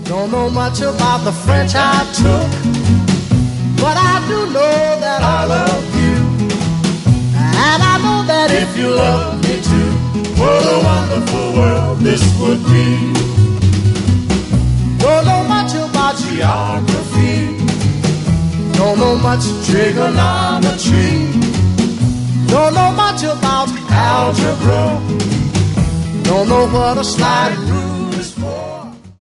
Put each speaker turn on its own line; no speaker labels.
Don't know much about the French I took, but I do know that I love you. And I know that if you love me too, what a wonderful world this would be. Don't know much about geography, don't know much trigonometry, don't know much about algebra, don't know what a slide rule